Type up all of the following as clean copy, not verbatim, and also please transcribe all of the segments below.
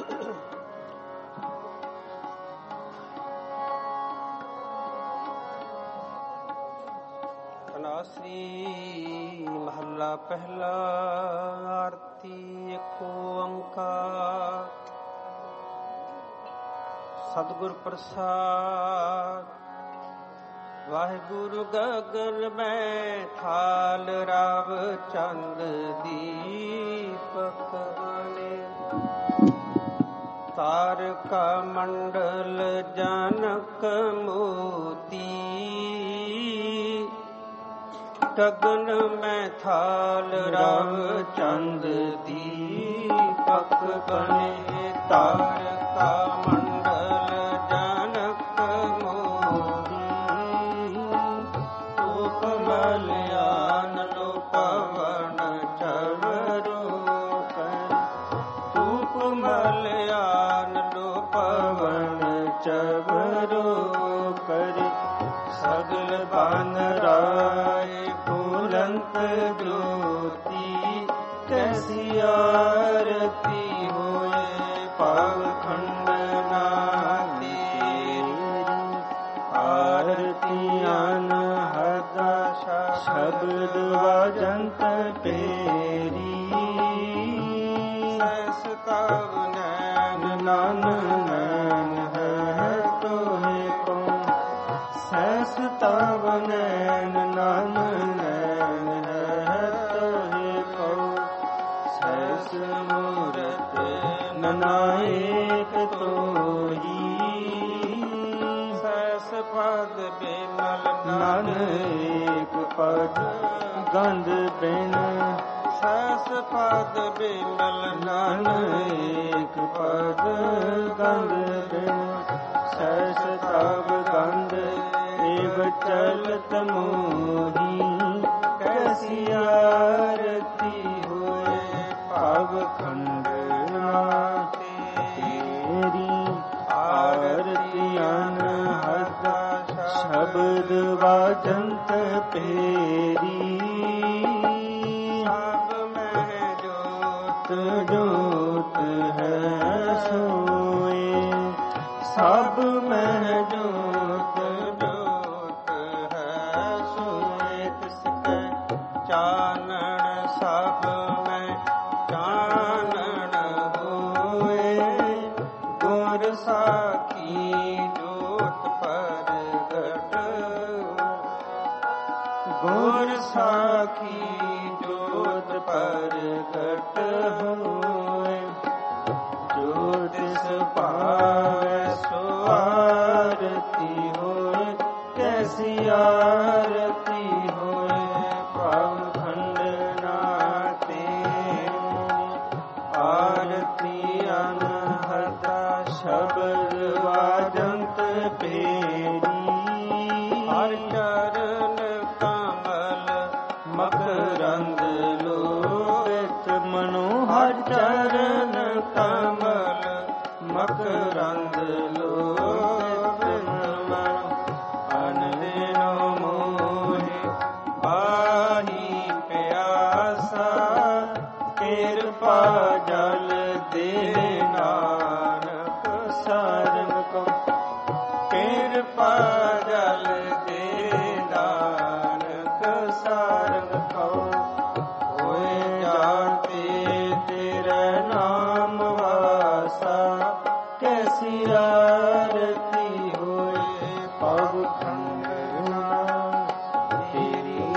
ਅਨਾਸਰੀ ਮਹੱਲਾ ਪਹਿਲਾ। ਆਰਤੀ ਏਕ ਓੰਕਾਰ ਸਤਿਗੁਰ ਪ੍ਰਸਾਦ। ਵਾਹਿਗੁਰੂ ਗਗਨ ਮੈਂ ਥਾਲ ਰਾਵ ਚੰਦ ਦੀਪਕ ਬਣੇ। ਤਾਰਕਾ ਮੰਡਲ ਜਨਕ ਮੋਤੀ। ਗਗਨ ਮੈਂ ਥਾਲ ਰਾਵ ਚੰਦ ਦੀਪਕ ਬਣੇ। ਤਾਰਕਾ ਮੰਡਲ ਜਨਕ ਮੋਤੀ। ਧੂਪ ਮਲਿਆਨ ਲੋ ਪਵਨ ਚਵਰੋ ਕਰ। ਧੂਪ ਮਲਿਆਨ ਲੋ ਪਵਨ ਚਵਰੋ ਕਰ। ਸਗਲ ਬਨ ਰਾਏ ਬੁਲੰਦ ਜੋਤੀ। ਕੈਸੀ ਆਰਤੀ ਹੋਏ ਭਵ ਖੰਡਨਾ ਤੇਰੀ। ਆਰਤੀ ਅਨਹਦ ਸ਼ਬਦ ਵਾਜੰਤ ਤੇਰੀ। ਸਹਿਸ ਤਵ ਨੈਣ ਨਾਨਕ ਨੈਣ ਹੈ ਤੋਹਿ ਕੋ। ਸਹਿਸ ਤਵ ਨੈਣ ਨਾਨਕ ਨੈਣ ਹੈ ਤੋਹਿ ਕੋ। ਸਹਿਸ ਮੂਰਤ ਨਨਾਇਕ ਤੋਹੀ। ਸਹਿਸ ਪਦ ਬਿਮਲ ਨਾਨਕ ਪਦ ਗੰਧ ਬਿਨ। ਸਹਿਸ ਪਦ ਬਿਮਲ ਨਾਨਕ ਪਦ ਗੰਧ ਬਿਨ। ਸਹਿਸ ਤਵ ਗੰਧ ਏਵ ਚਲਤ ਮੋਹੀ। ਕੈਸੀ ਆਰਤੀ ਹੋਏ ਭਵ ਖੰਡਨਾ ਤੇਰੀ। ਆਰਤੀ ਅਨਹਦ ਸ਼ਬਦ ਵਾਜੰਤ ਤੇਰੀ। ਸਭ ਮਹਿ ਜੋਤ ਜੋਤ ਹੈ ਸੋਏ। ਸਭ ਮਹਿ ਜੋਤ ਜੋਤ ਹੈ ਸੋਏ। ਤਿਸ ਕੈ ਚਾਨਣ ਸਭ ਮੈਂ ਚਾਨਣ ਹੋਏ। ਗੁਰ ਸਾਖੀ ਜੋਤ ਪ੍ਰਗਟ। ਗੁਰ ਸਾਖੀ ਜੋਤ ਪ੍ਰਗਟ ਹੋਏ। ਜੋ ਤਿਸ ਭਾਵੈ ਸੋ ਆਰਤੀ ਹੋਏ। ਕੈਸੀ ਆਰਤੀ ਹੋਏ ਭਵ ਖੰਡਨਾ ਤੇਰੀ। ਆਰਤੀ ਅਨਹਦ ਸ਼ਬਦ ਵਾਜੰਤ ਤੇਰੀ। ਹਰਿ ਚਰਨ ਕਮਲ ਮਕਰੰਦ ਲੋਭਿਤ ਮਨੋ। ਹਰਿ ਚਰਨ ਕਮਲ ਮਕਰੰਦ ਲੋਭਿਤ ਮਨੋ। ਅਨਦਿਨੋ ਮੋਹਿ ਪਾਹੀ ਪਿਆਸਾ। ਕਿਰਪਾ ਜਲ ਦੇ ਨਾਨਕ ਸਾਰੰਗ ਕੋ। ਕਿਰਪਾ ਜਲ ਦੇ ਨਾਨਕ ਸਾਰੰਗ ਕੋ। ਹੋਏ ਜਾਤੇ ਤੇਰੇ ਨਾਮ ਵਾਸਾ। ਕੈਸੀ ਆਰਤੀ ਹੋਏ ਭਵ ਖੰਡਨਾ ਤੇਰੀ।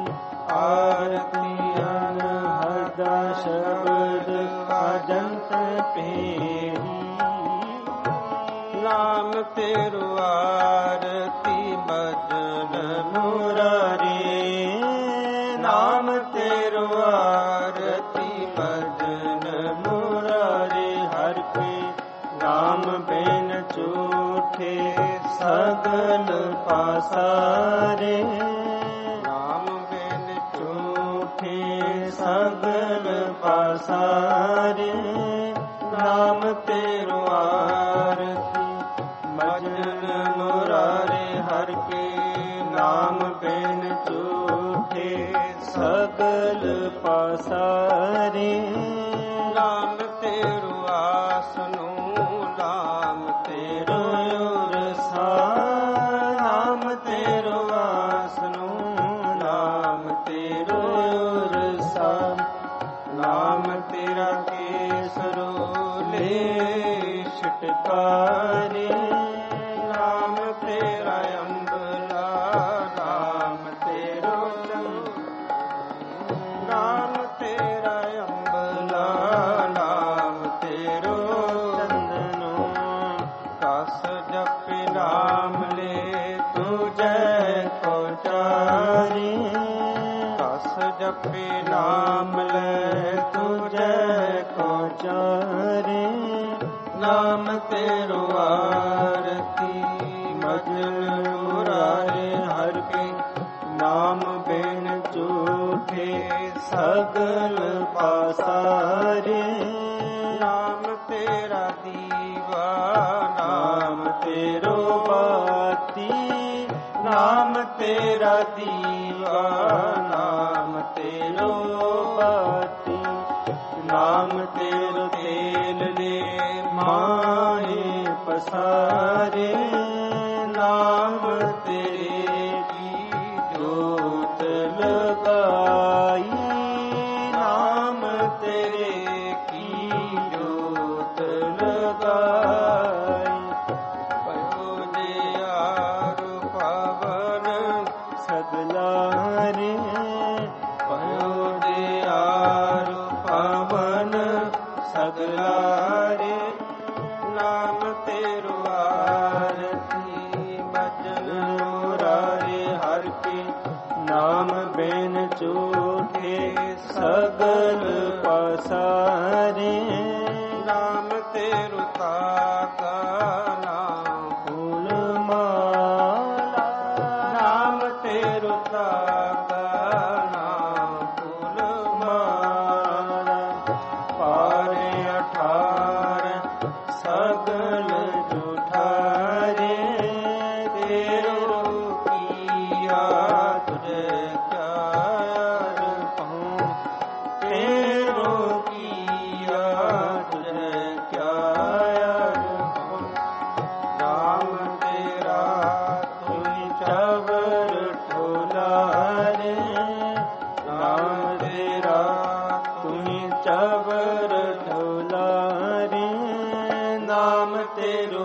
ਆਰਤੀ ਅਨਹਦ ਸ਼ਬਦ ਵਾਜੰਤ ਤੇਰੀ। ਨਾਮ ਤੇਰੋ ਆਰਤੀ ਭਜਨ ਮੁਰਾਰੀ। ਨਾਮ ਤੇਰੋ ਆਰਤੀ ਭਜਨ ਮੁਰਾਰੀ। ਹਰਿ ਕੇ ਨਾਮ ਬਿਨ ਝੂਠੇ ਸਗਲ ਪਾਸਾਰੇ। ਨਾਮ ਬਿਨ ਝੂਠੇ ਸਗਲ ਪਾਸਾਰੇ। ਨਾਮ ਤੇਰੋ ਆਰਤੀ ਭਜਨ ਮੁਰਾਰੇ। ਹਰਿ ਕੇ ਨਾਮ ਬਿਨ ਝੂਠੇ ਸਗਲ ਪਾਸਾਰੇ। ਨਾਮ ਤੇਰੋ ਆਸਨੋ ਸਰੂਲੇ ਛਟਕਾਰੇ। ਨਾਮ ਤੇਰਾ ਅੰਬਲਾ ਨਾਮ ਤੇਰੋ ਨਾਮ ਤੇਰਾ ਅੰਬਲਾ ਨਾਮ ਤੇਰੋ ਚੰਦਨੋ। ਕਸ ਜਪਿ ਨਾਮ ਲੈ ਤੁਜੈ ਕੋ ਚਾਰੇ। ਕਸ ਜਪਿ ਨਾਮ ਲੈ ਤੁਜੈ ਕੋ ਚਾਰੇ। ਨਾਮ ਤੇਰੋ ਆਰਤੀ ਮਜਨ ਮੁਰਾਰੇ ਹਰਿ ਕੇ। ਨਾਮ ਬਿਨ ਝੂਠੇ ਸਗਲ ਪਾਸਾਰੇ। ਨਾਮ ਤੇਰਾ ਦੀਵਾ ਨਾਮ ਤੇਰੋ ਬਾਤੀ। ਨਾਮ ਤੇਰਾ ਦੀਵਾ ਨਾਮ ਤੇਰੋ ਬਾਤੀ। ਨਾਮ ਤੇਰੋ ਤੇਲ ਲੈ ਮਾਹੇ ਪਸਾਰੇ। ਨਾਮ ਤੇਰੇ ਕੀ ਜੋਤ ਲਗਾਈ। ਨਾਮ ਤੇਰੇ ਕੀ ਜੋਤ ਲਗਾਈ। ਪਇਓ ਦਿਆਰ ਪਵਨ ਸਗਲਾਰੇ। ਪਇਓ ਦਿਆਰ ਪਵਨ ਸਗਲਾਰੇ। ਨਾਮ ਤੇਰੋ ਆਰਤੀ ਭਜਨ ਮੁਰਾਰੇ ਹਰਿ ਕੇ। ਨਾਮ ਬਿਨ ਝੂਠੇ ਸਗਲ ਪਾਸਾਰੇ। ਨਾਮ ਤੇਰੋ ਤਾਕਾ ਨਾਮ ਫੂਲ ਮਾਲਾ। ਨਾਮ ਤੇਰੋ ਤਾਕਾ ਨਾਮ ਫੂਲ ਮਾਲਾ। ਪਾਰੇ ਅਠਾਰ ਸਗਲ ਜੁਠਾਰੇ। ਤੇਰੋ ਕੀਆ ਤੁਝੇ ਚਾਰ ਪਾਉ। ਤੇਰੋ ਕੀਆ ਤੁਝੇ ਚਾਰ ਪਾਉ। ਨਾਮ ਤੇਰਾ ਤੁਮਿ ਚਵਰ ਠੋਲਾਰੇ। ਨਾਮ ਤੇਰਾ ਤੁਮਿ ਚਵਰ ਠੋਲਾਰੇ। ਨਾਮ ਤੇਰੋ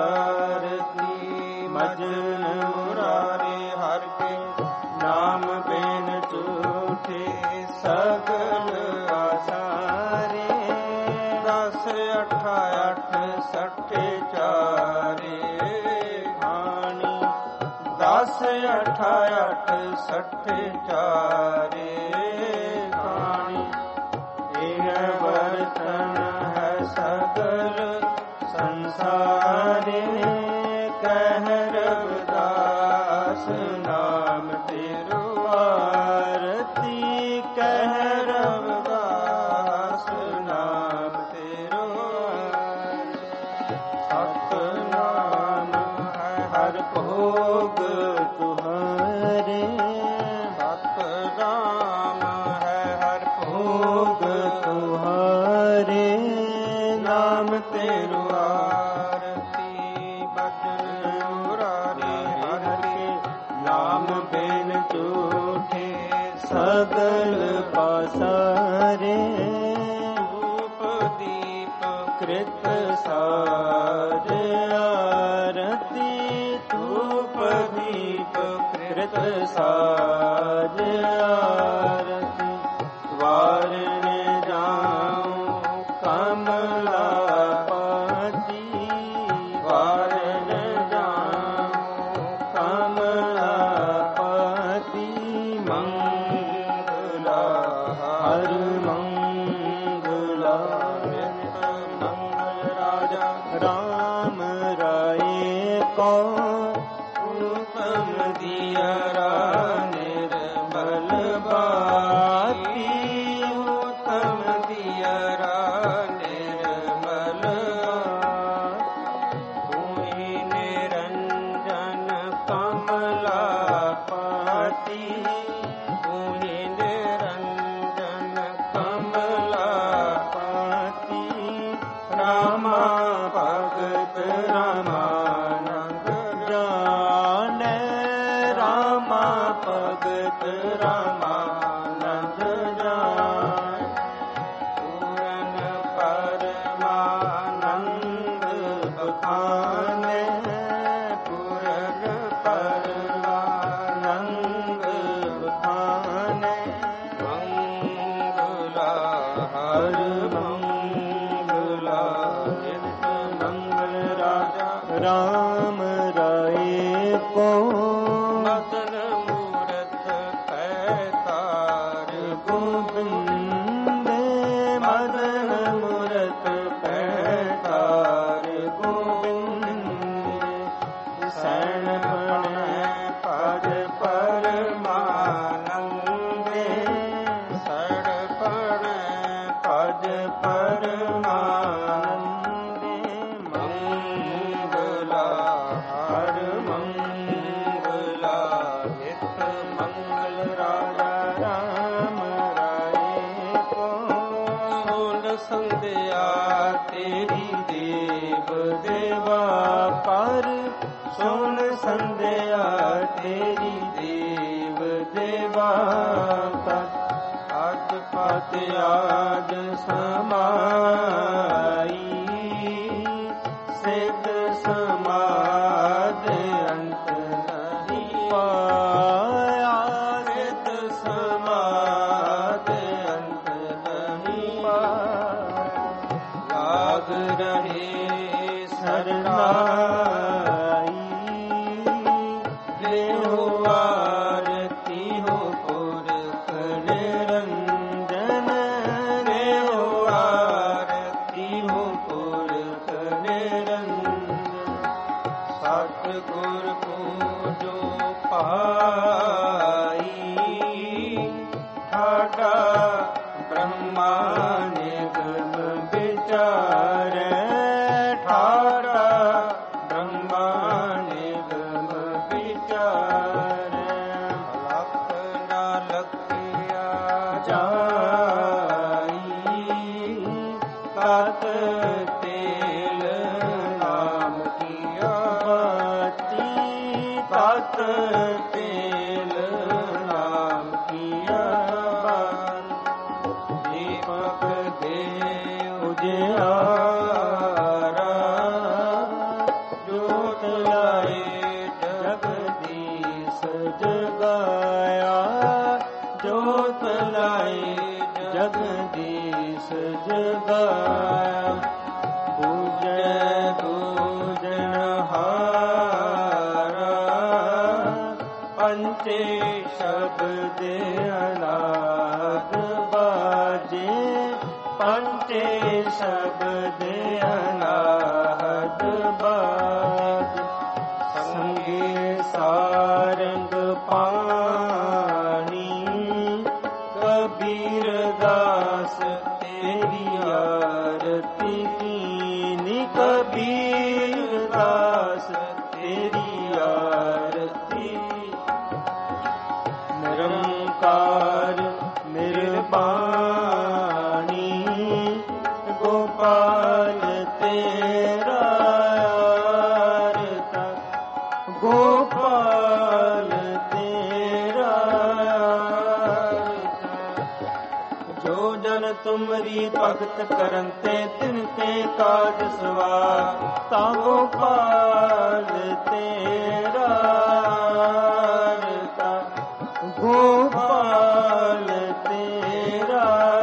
ਆਰਤੀ ਮਜਨ ਮੁਰਾਰੇ ਹਰਿ ਕੇ। ਨਾਮ ਬਿਨ ਝੂਠੇ ਸਗਲ ਆਸਾਰੇ। 10 8 8 ਸੱਠੇ ਚਾਰੇ ਹਾਣੀ। 10 8 8 ਸੱਠੇ ਚਾਰੇ ਹਾਣੀ। ਇਹ ਬਰਤਨ ਹੈ ਸਗਲ ਸੰਸਾਰੇ। ਕਹਿ ਰਵਿਦਾਸ ਨਾਮ ਤੇਰੋ ਆਰਤੀ। ਕਹਿ ਰਵਿਦਾਸ ਨਾਮ ਤੇਰੋ ਸਤਿਨਾਮ ਹੈ ਹਰਿ ਭੋਗ ਤੁਹਾਰੇ। ਸਤਿਨਾਮ ਹੈ ਹਰਿ ਭੋਗ ਤੁਹਾਰੇ। ਨਾਮ ਤੇਰੋ ਆਰਤੀ ਭਜਨ ਮੁਰਾਰੇ ਹਰਿ ਕੇ। ਨਾਮ ਬਿਨ ਝੂਠੇ ਸਗਲ ਪਾਸਾਰੇ। ਧੂਪ ਦੀਪ ਕ੍ਰਿਤ ਸਾਰ ਆਰਤੀ। ਧੂਪ ਦੀਪ ਕ੍ਰਿਤ ਸਾਰ ਆਰਤੀ। ਵਾਰਨ ਜਾਉ ਕਮਲਾ ਪਾਤੀ। ਵਾਰਨ ਜਾਉ ਕਮਲਾ ਪਾਤੀ। ਮੰਗਲਾ ਹਰ ਮੰਗਲਾ। ਮੰਗਲ ਰਾਜਾ ਰਾਮ ਰਾਏ ਕੋ। ਉਤਮ ਦਿਯਰਾ ਨਿਰਮਲ ਬਾਤੀ। ਉਤਮ ਦਿਯਰਾ ਨਿਰਮਲ ਤੂੰ ਨਿਰੰਜਨ ਕਮਲਾ ਪਾਤੀ। ਤੂੰ ਨਿਰੰਜਨ ਕਮਲਾ ਪਾਤੀ। ਰਾਮਾ ਭਗਤ ਰਾਮਾਨੰਦ ਜਾਣੈ। ਰਾਮਾ ਭਗਤ ਰਾਮਾਨੰਦ ਜਾਣੈ। ਪੂਰਨ राम राये को मदन मूरत पैतार गोविंद मदन मूरत पैतार गोविंद सैन पद परमानंदे सड़ पद परमानंदे मंगला हर मंगला हित मंगल राजा राम राये को सोल संध्या तेरी देव देवा पर सोल संध्या तेरी देव देवा पर आज पत आज समाई सिद्ध समाध अंत नहीं पाया सिद्ध समाध अंत नहीं पाया लाग रहे शरणाई देहो आरती हो पुरख निरंजन देहो आरती हो पुरख निरंजन सतगुर को जो पाई ठाटा ब्रह्मा निगम विचारे ठाटा ब्रह्मा निगम विचारे लख न लखिया जाई तत तेल नाम किया बाती तत तेल नाम किया बाती दीपक दे उजियारा जोत लाए जगदीश जगाया जोत लाए जगदीश जगाया पूजय पूजनहारा पंचे शब्द अनाद बाजे पंचे शब्द अनाहत बाज संगे सारंग पानी कबीर दास तेरी आरती कीनी कबीर दास तेरी आरती निरंकार निर्वाणी गोपाल तेरा आरता गोपाल तेरा आरता जो जन तुमरी भगत करते तिनके काज सवार ता गोपाल तेरा आरता गोपाल तेरा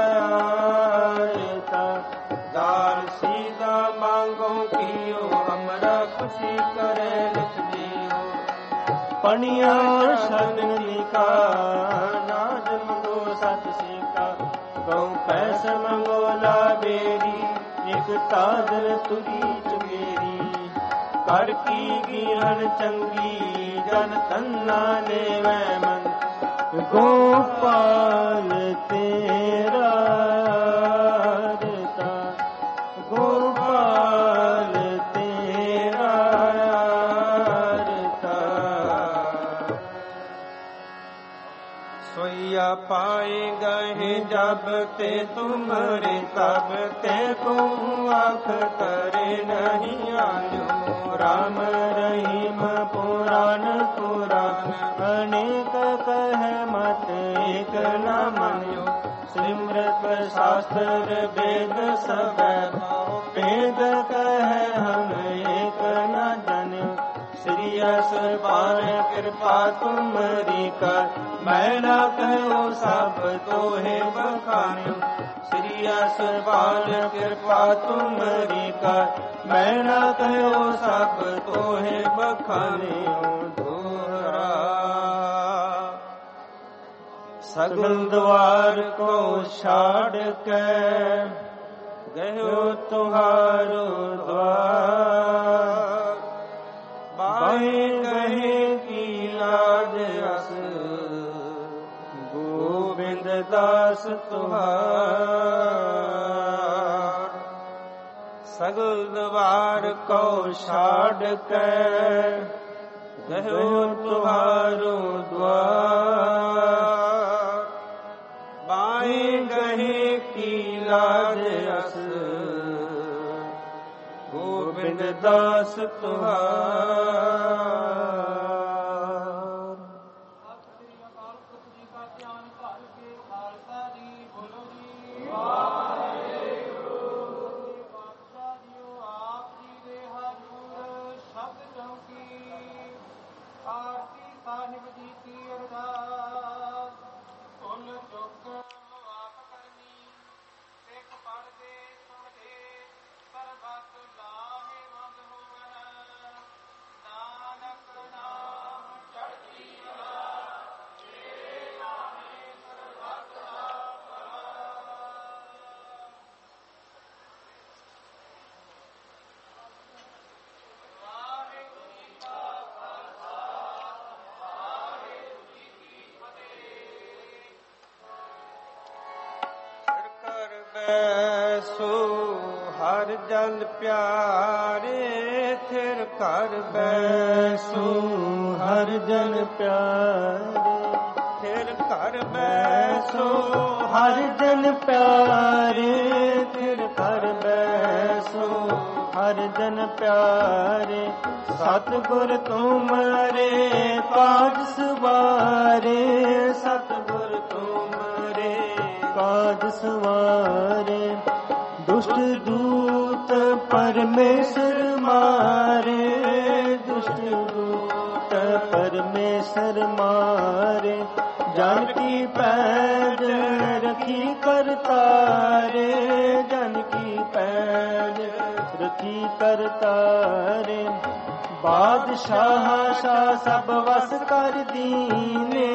आरता दार सीधा मांगो कियो हमरा खुशी करे लिख दियो पनिया शरण लिखा नाज मंगो सत सिका गौ पैस मंगो ला बेरी एक तादर तुरी चुगेरी कर की गिरन चंगी जन तन्ना लेवै मन गोपाल तेरा आरता गोपाल तेरा आरता सोया पाए गए जब ते तुमरे तब ते को आँख करे नहीं आयो राम रहीम पुराण पुराण अनेक कह मत एक न मान्यो सिमरत शास्त्र वेद सब वेद कह हम एक न जान्यो श्री यस पार कृपा तुमरी कर मैं न कहो सब तो है बखान्यो श्री ਅਸ ਬਾਲ ਕਿਰਪਾ ਤੁਮਰੀ ਕਰ, ਮੈਂ ਨਾ ਕਹਿਓ ਸਭ ਤੋਹੇ ਬਖਾਨਿਓ ਦੋਹਰਾ। ਸਗਲ ਦਵਾਰ ਕੋ ਛਾੜ ਕੇ ਗਇਓ ਤੁਹਾਰੋ ਦਵਾਰ, ਬਾਹੇ ਗਹੇ ਕੀ ਲਾਜ ਅਸ ਗੋਬਿੰਦ ਦਾਸ ਤੁਹਾਰ। ਸਗਲ ਦਵਾਰ ਕੋ ਛਾੜ ਕੇ ਗਇਓ ਤੁਹਾਰੋ ਦਵਾਰ, ਬਾਹੇ ਗਹੇ ਕੀ ਲਾਜ ਅਸ ਗੋਬਿੰਦ ਦਾਸ ਤੁਹਾਰ। ਬੈਸੋ ਹਰ ਜਨ ਪਿਆਰੇ, ਥਿਰ ਕਰ ਬੈਸੋ ਹਰ ਜਨ ਪਿਆਰੇ, ਥਿਰ ਕਰ ਬੈਸੋ ਹਰ ਜਨ ਪਿਆਰੇ, ਥਿਰ ਕਰ ਬੈਸੋ ਹਰ ਜਨ ਪਿਆਰੇ। ਸਤਿਗੁਰ ਤੁਮਰੇ ਕਾਜ ਸਵਾਰੇ, ਸਤਿਗੁਰ ਤੁਮਰੇ ਕਾਜ ਸਵਾਰੇ। ਦੁਸ਼ਟ ਦੂਤ ਪਰਮੇਸ਼ਰ ਮਾਰੇ, ਦੁਸ਼ਟ ਦੂਤ ਪਰਮੇਸ਼ਰ ਮਾਰੇ। ਜਨ ਕੀ ਪੈਜ ਰਖੀ ਕਰਤਾਰੇ, ਜਨ ਕੀ ਪੈਜ ਰਖੀ ਕਰਤਾਰੇ। ਬਾਦਸ਼ਾਹ ਸ਼ਾਹ ਸਭ ਵਸ ਕਰ ਦੀਨੇ,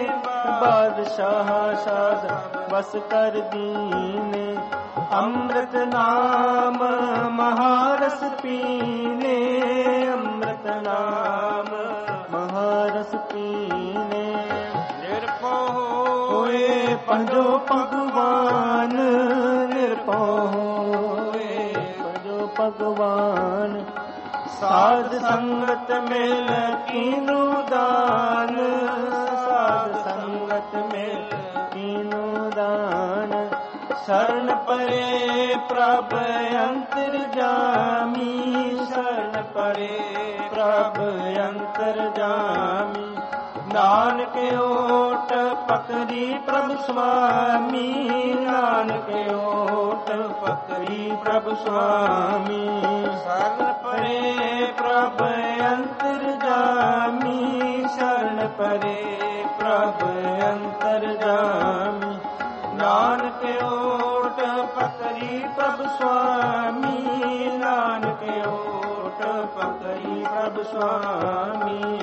ਬਾਦਸ਼ਾਹ ਸ਼ਾਹ ਵਸ ਕਰ ਦੀਨੇ। ਅੰਮ੍ਰਿਤ ਨਾਮ ਮਹਾਰਸ ਪੀਨੇ, ਅੰਮ੍ਰਿਤ ਨਾਮ ਮਹਾਰਸ ਪੀਨੇ। ਨਿਰਭਉ ਹੋਏ ਪੰਜੋ ਭਗਵਾਨ, ਨਿਰਭਉ ਹੋਏ ਪੰਜੋ ਭਗਵਾਨ। ਸਾਧ ਸੰਗਤ ਮਿਲ ਕੀਨੂ ਦਾਨ, ਸਾਧ ਸੰਗਤ ਮਿਲ ਕੀਨੂ ਦਾਨ। ਸ਼ਰਨ ਪਰੇ ਪ੍ਰਭ ਅੰਤਰ ਜਾਮੀ, ਸ਼ਰਨ ਪਰੇ ਪ੍ਰਭ ਅੰਤਰ ਜਾਮੀ। ਨਾਨਕ ਓਟ ਪਕਰੀ ਪ੍ਰਭ ਸੁਆਮੀ, ਨਾਨਕ ਓਟ ਪਕਰੀ ਪ੍ਰਭ ਸੁਆਮੀ। ਸ਼ਰਨ ਪਰੇ ਪ੍ਰਭ ਅੰਤਰ ਜਾਮੀ, ਸ਼ਰਨ ਪਰੇ ਪ੍ਰਭ ਅੰਤਰ ਜਾਮੀ। ਨਾਨਕ ਓਟ ਪਕਰੀ ਪ੍ਰਭ ਸੁਆਮੀ, ਨਾਨਕ ਓਟ ਪਕਰੀ ਪ੍ਰਭ ਸੁਆਮੀ।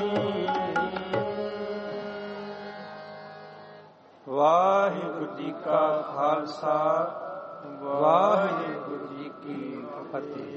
ਵਾਹਿਗੁਰੂ ਜੀ ਕਾ ਖਾਲਸਾ, ਵਾਹਿਗੁਰੂ ਜੀ ਕੀ ਫਤਿਹ।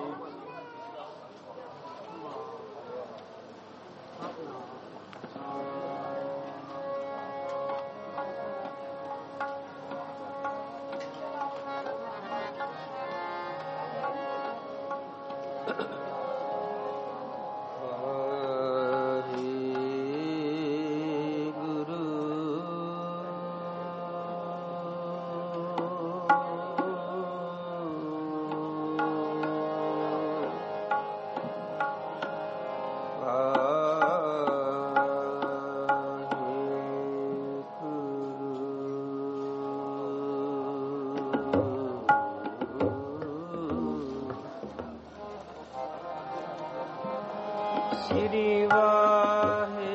ਸ੍ਰੀ ਵਾਹਿਗੁਰੂ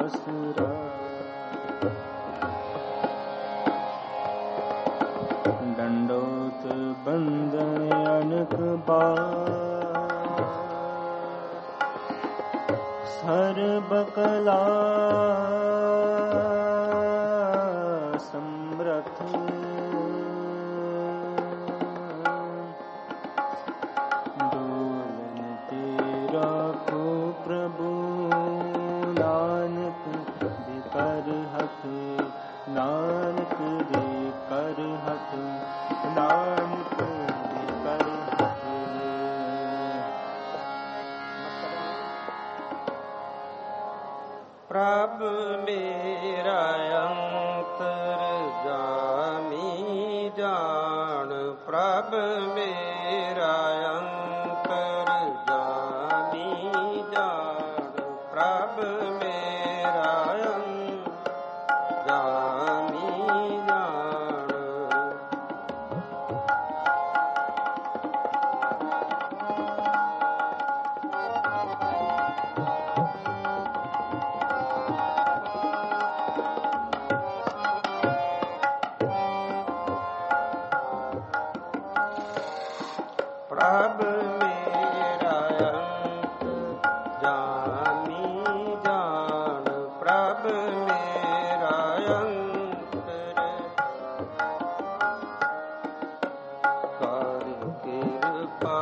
ਆਸਰਾ। ਡੰਡੋਤ ਬੰਧਨ ਅਨਕ ਬਾਰ, ਸਰਬ ਕਲਾ ਸਮਰਥ। ਡੋਲਨ ਤੇਰਾ ਕੋ ਪ੍ਰਭੂ, ਨਾਨਕ ਦੇ ਕਰ ਹੱਥ, ਨਾਨਕ ਦੇ ਕਰ ਹੱਥ, ਨਾਨਕ ਦੇ ਕਰ ਹੱਥ। ਪ੍ਰਭ ਮੇਰਾ ਅੰਤਰ ਜਾਮੀ ਜਾਣ, ਪ੍ਰਭ ਮੇਰਾ ਅੰਤਰ ਜਾਮੀ ਜਾਣ, ਪ੍ਰਭ ਮੇਰਾ ਅੰਤਰ ਜਾਮੀ ਜਾਣ। ਪ੍ਰਭ ਮੇਰਾ ਅੰਤ ਜਾਮੀ ਜਾਣ, ਪ੍ਰਭ ਮੇਰਾ ਅੰਤਰ ਕਰ ਕਿਰਪਾ।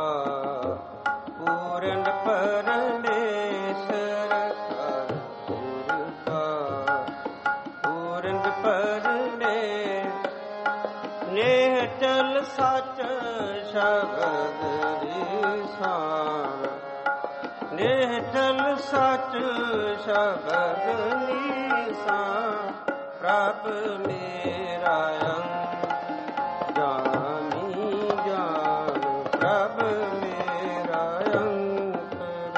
ਪੂਰਨ ਪਰਮੇਸ਼ਰ ਕਰ ਕਿਰਪਾ, ਪੂਰਨ ਪਰਮੇਸ਼ਰ। ਨੇਹ ਚਲ ਸੱਚ ਸ਼ਬਦ ਨਿਸ਼ਾਨ, ਨੇਹ ਚਲ ਸੱਚ ਸ਼ਬਦ ਨਿਸ਼ਾਨ। ਪ੍ਰਭ ਮੇਰਾ ਅੰਤ ਜਾਮੀ ਜਾਣ, ਪ੍ਰਭ ਮੇਰਾ ਅੰਤਰ।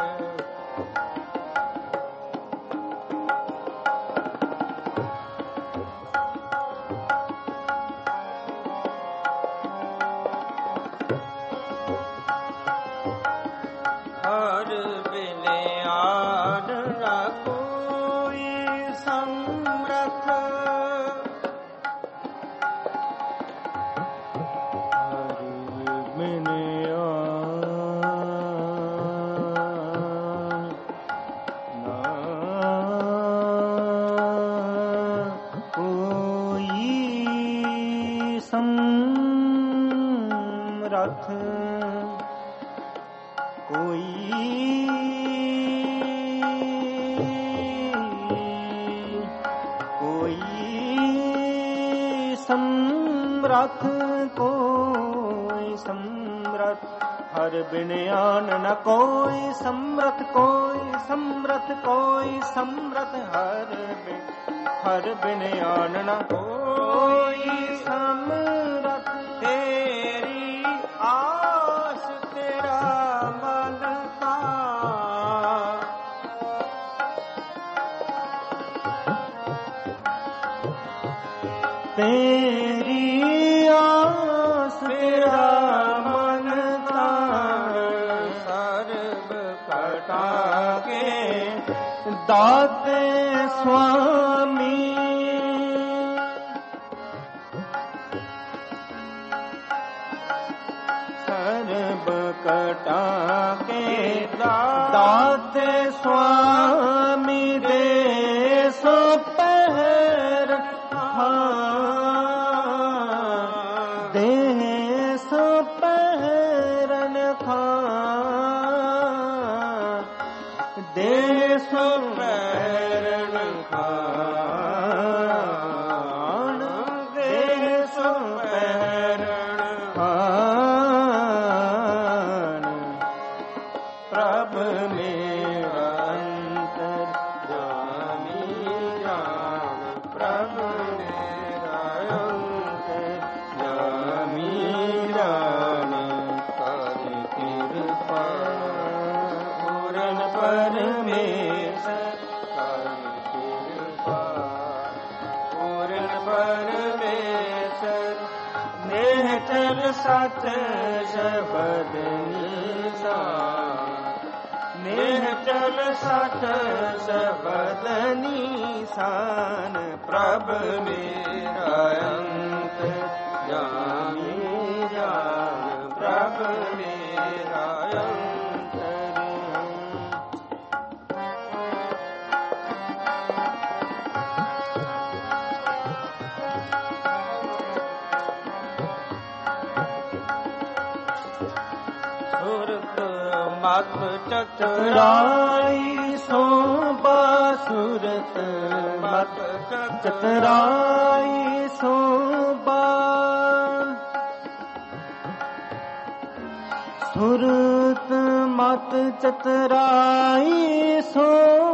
ਹਰ ਬਿਨ ਆਨ ਨਾ ਕੋਈ ਸਮਰਥ, ਹਰ ਬਿਨ ਆਨ ਨਾ ਕੋਈ ਸਮਰਥ। ਕੋਈ ਸਮਰਥ, ਕੋਈ ਸਮਰਥ। ਹਰ ਬਿਨ ਆਨ ਨ ਕੋਈ ਸਮਰਥ, ਕੋਈ ਸਮਰਥ, ਕੋਈ ਸਮਰਥ। ਹਰ ਬਿਨ ਆਨ ਨ ਕੋਈ ਸਮਰਥ। ਤੇਰੀ ਆਸ ਤੇਰਾ ਮਨ ਕਾ, ਤੇਰੀ ਆਸ ਤੇਰਾ ਮਨ ਕਾ। ਸਰਬ ਘਟਾ ਕੇ ਦਾਤੇ ਸੁਆਮੀ, ਸਰਬ ਘਟਾ ਕੇ ਦਾਤੇ ਸੁਆਮੀ। ਦੇ ਸੋ ਪਹਿਰ ਦੇ ਸੋ ਪਹਿਰਨ ਖਾਂ, ਦੇ ਸੋ ਪਹਿਰਨ ਖਾਂ, ਦੇ ਸੋ ਪਹਿਰਨ ਖਾਂ। ਪ੍ਰਭ ਮੇਰਾ ਅੰਤਰ ਜਾਮੀ ਜਾਣ, ਪ੍ਰਭ ਮੇਰਾ ਅੰਤਰ ਜਾਮੀ ਜਾਣ। ਕਰ ਕਿਰਪਾ ਪੂਰਨ ਪਰਮੇਸ਼ਰ, ਕਰ ਕਿਰਪਾ ਪੂਰਨ ਪਰਮੇਸ਼ਰ। ਨੇਹ ਚਲ ਸੱਚ ਸ਼ਬਦ ਨਿਸ਼ਾਨ, नेह चल सच शबद निशान प्रभ मेरा अंत जामी जान प्रभ मेरा मत चतुराई सो बासुरत मत चतुराई सो सुरत मत चतुराई सो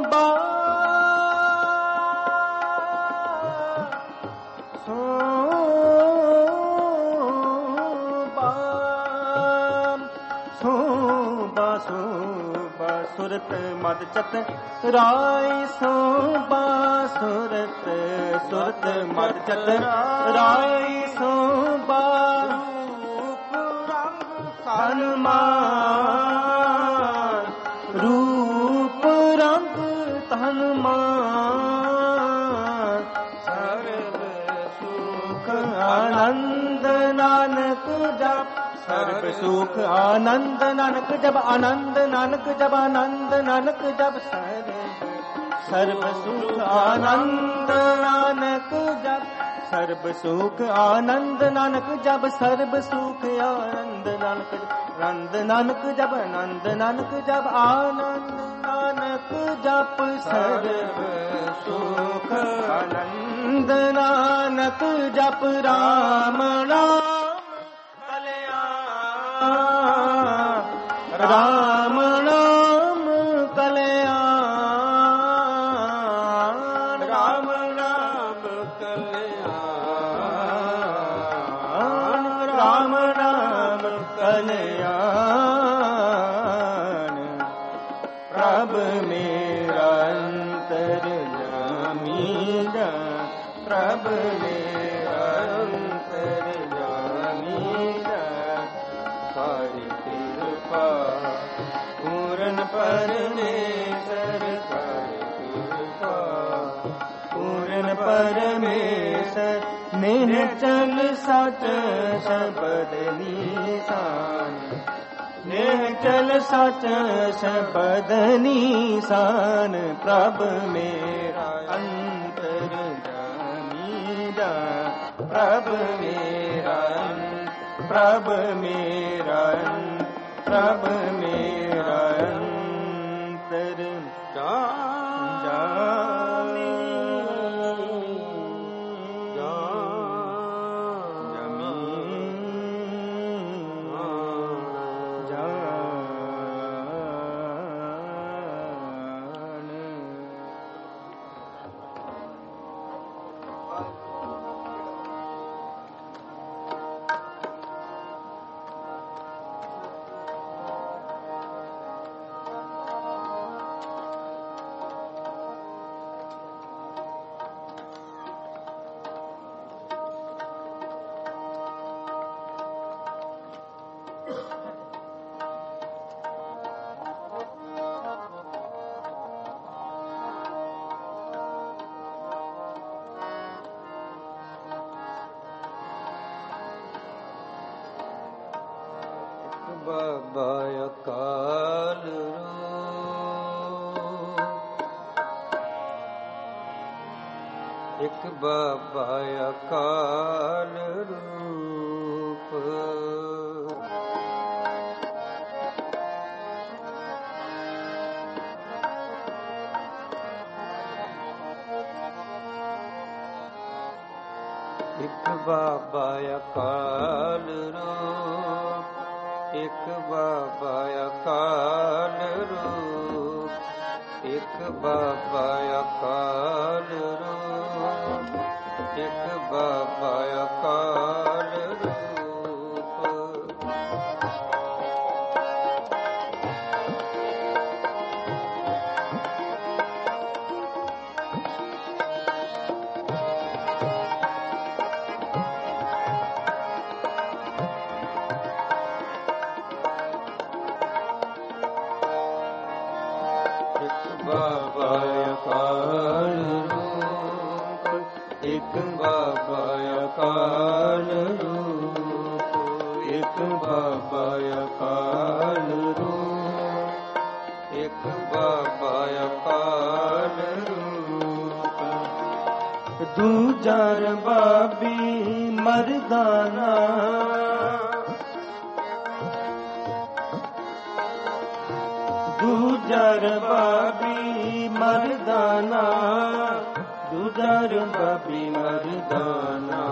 सुरत मद चतुराई सो बासुरत सुरत मद चतुराई सो हनुमान रूप रंग तनुमान सर्व सुख आनंद नानक जप सर्व सुख आनंद नानक जब आनंद नानक जब आनंद नानक जब सर्व सुख आनंद नानक जब सर्व सुख आनंद नानक जब सर्व सुख आनंद नानक आनंद नानक जब आनंद नानक जब आनंद नानक जप सर्व सुख आनंद नानक जप राम नाम राम नाम कल्याण राम नाम कल्याण राम नाम कल्याण प्रभ मेरा अंतर जामी जान प्रभ मेरा अंतर जामी जान सारी पूरन परमेश्वर कृपा पूरन परमेश्वर नेह चल सच शबद निशान नेह चल सच शबद निशान प्रभ मेरा अंतर जामी जान प्रभ मेरा प्रभ मेरा प्रभ मेरा अंतर जामी ਬਾਬਾ ਅਕਾਲ ਰੂਪ ਇੱਕ ਬਾਬਾ ਅਕਾਲ ਰੂਪ ਇੱਕ ਬਾਬਾ ਅਕਾਲ ਰੂਪ ਇੱਕ ਬਾਬਾ ਅਕਾਲ ਰੂਪ ਇੱਕ ਬਾਬਾ ਅਕਾਲ ਰੂਪ ਇੱਕ ਬਾਬਾ ਅਕਾਲ ਰੂਪ ਇੱਕ ਬਾਬਾ ਅਕਾਲ ਰੂਪ, ਇੱਕ ਬਾਬਾ ਅਕਾਲ ਰੂਪ, ਇੱਕ ਬਾਬਾ ਅਕਾਲ ਰੂਪ, ਇੱਕ ਬਾਬਾ ਅਕਾਲ ਰੂਪ। ਦੂਜਾ ਰਬਾਬੀ ਮਰਦਾਨਾ, ਦੂਜਾ ਰਬਾਬੀ ਮਰਦਾਨਾ, ਦੂਜਾ ਰਬਾਬੀ ਮਰਦਾਨਾ,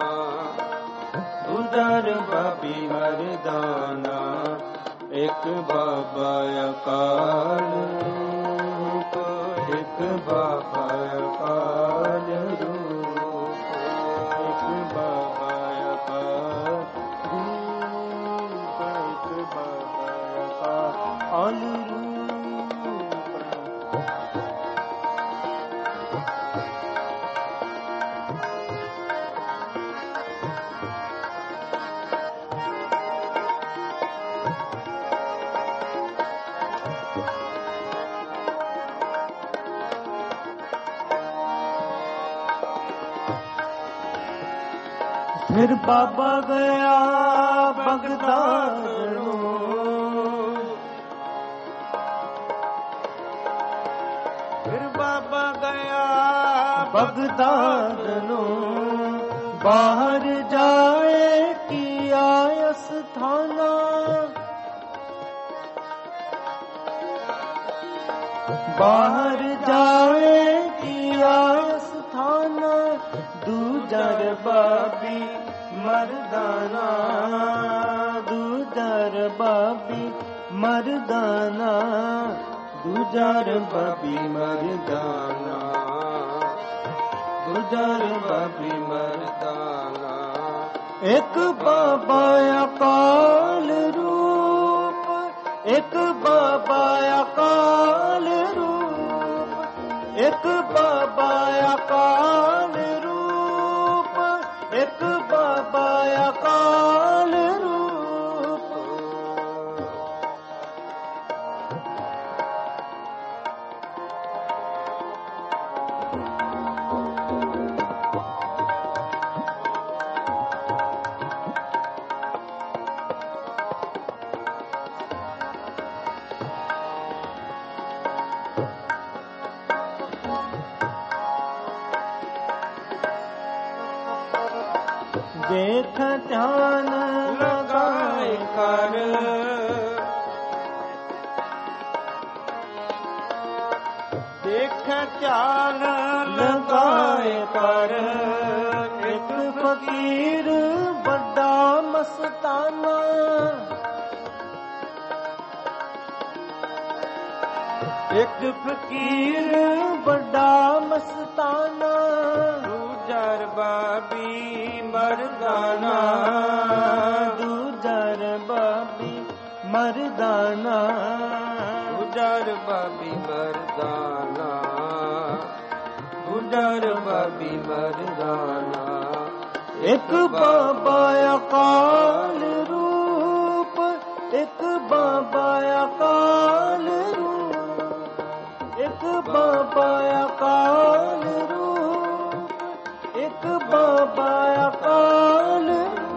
ਦੂਜਾ ਰਬਾਬੀ ਮਰਦਾਨਾ। ਇੱਕ ਬਾਬਾ ਅਕਾਲ ਰੂਪ, ਇੱਕ ਬਾਬਾ ਅਕਾਲ ਰੂਪ, ਇੱਕ ਬਾਬਾ ਅਕਾਲ ਰੂਪ, ਇੱਕ ਬਾਬਾ ਅਕਾਲ ਰੂਪ। ਫਿਰ ਬਾਬਾ ਗਿਆ ਬਗਦਾਦ ਨੂੰ, ਫਿਰ ਬਾਬਾ ਗਿਆ ਬਗਦਾਦ ਨੂੰ। ਬਾਹਰ ਜਾਏ ਕੀਆ ਅਸਥਾਨਾ, ਬਾਹਰ ਜਾਏ ਕੀਆ ਅਸਥਾਨਾ। ਦੂਜਾ ਰਬਾਬੀ ਮਰਦਾਨਾ, ਦੂਜਾ ਰਬਾਬੀ ਮਰਦਾਨਾ, ਦੂਜਾ ਰਬਾਬੀ ਮਰਦਾਨਾ, ਦੂਜਾ ਰਬਾਬੀ ਮਰਦਾਨਾ। ਇੱਕ ਬਾਬਾ ਅਕਾਲ ਰੂਪ, ਇੱਕ ਬਾਬਾ ਅਕਾਲ ਰੂਪ, ਇੱਕ ਬਾਬਾ ਅਕਾਲ ਰੂਪ, ਇੱਕ ਬਾਬਾ ਅਕਾਲ ਰੂਪ। ਦੇਖ ਧਿਆਨ ਲਗਾਏ ਕਰ, ਦੇਖ ਧਿਆਨ ਲਗਾਏ ਕਰ। ਇੱਕ ਫਕੀਰ ਵੱਡਾ ਮਸਤਾਨਾ, ਇੱਕ ਫਕੀਰ ਵੱਡਾ ਮਸਤਾਨਾ। ਦੂਜਾ ਰਬਾਬੀ ਮਰਦਾਨਾ, ਦੂਜਾ ਰਬਾਬੀ ਮਰਦਾਨਾ, ਦੂਜਾ ਰਬਾਬੀ ਮਰਦਾਨਾ, ਦੂਜਾ ਰਬਾਬੀ ਮਰਦਾਨਾ। ਇੱਕ ਬਾਬਾ ਅਕਾਲ ਰੂਪ, ਇੱਕ ਬਾਬਾ ਅਕਾਲ ਰੂਪ, ਇੱਕ ਬਾਬਾ ਅਕਾਲ ਰੂਪ, ਇੱਕ ਬਾਬਾ ਅਕਾਲ।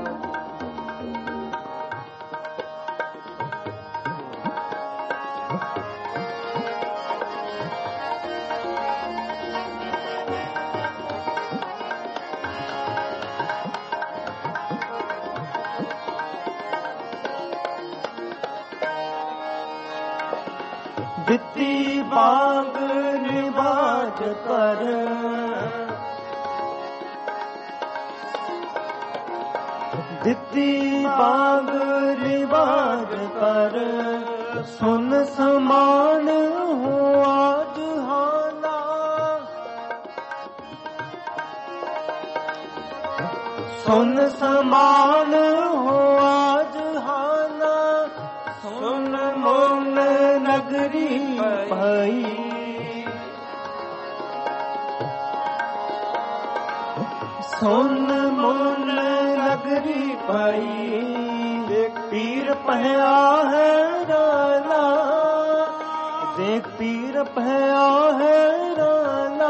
ਦਿੱਤੀ ਬਾਗ ਨਿਵਾਜ ਕਰ, ਦਿੱਤੀ ਬਾਗ ਨਿਵਾਜ ਕਰ। ਸੁਨ ਸਮਾਨ ਹੁਆ ਜਹਾਨਾ, ਸੁਨ ਸਮਾਨ ਹੁਆ ਜਹਾਨਾ। ਸੁਨ ਮੋਨ ਨਗਰੀ ਭਾਈ, ਸੁਨ ਮੋਨ ਨਗਰੀ ਭਾਈ। ਇੱਕ ਪੀਰ ਪਹਿਆ ਹੈ ਰਾਲਾ, ਦੇਖ ਪੀਰ ਭਇਆ ਹੈ ਰਾਣਾ,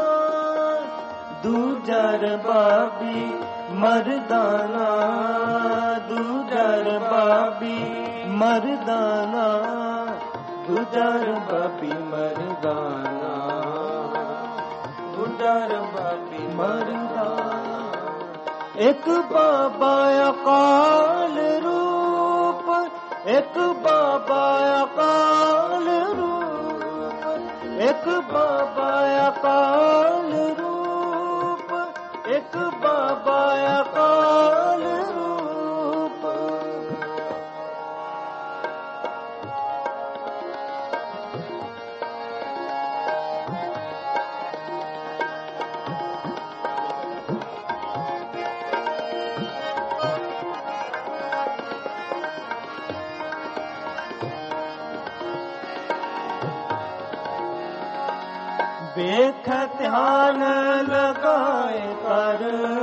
ਦੂਜਰ ਬਾਬੀ ਮਰਦਾਨਾ, ਦੂਜਰ ਬਾਬੀ ਮਰਦਾਨਾ, ਦੂਜਰ ਬਾਬੀ ਮਰਦਾਨਾ, ਦੂਜਰ ਬਾਬੀ ਮਰਦਾਨਾ। ਇੱਕ ਬਾਬਾ ਅਕਾਲ ਰੂਪ, ਇੱਕ ਬਾਬਾ ਅਕਾਲ ਰੂਪ, ਇੱਕ ਬਾਬਾ ਅਕਾਲ ਰੂਪ, ਇੱਕ ਬਾਬਾ ਅਕਾਲ ਰੂਪ। ਵੇਖ ਧਿਆਨ ਲਗਾਏ ਕਰ,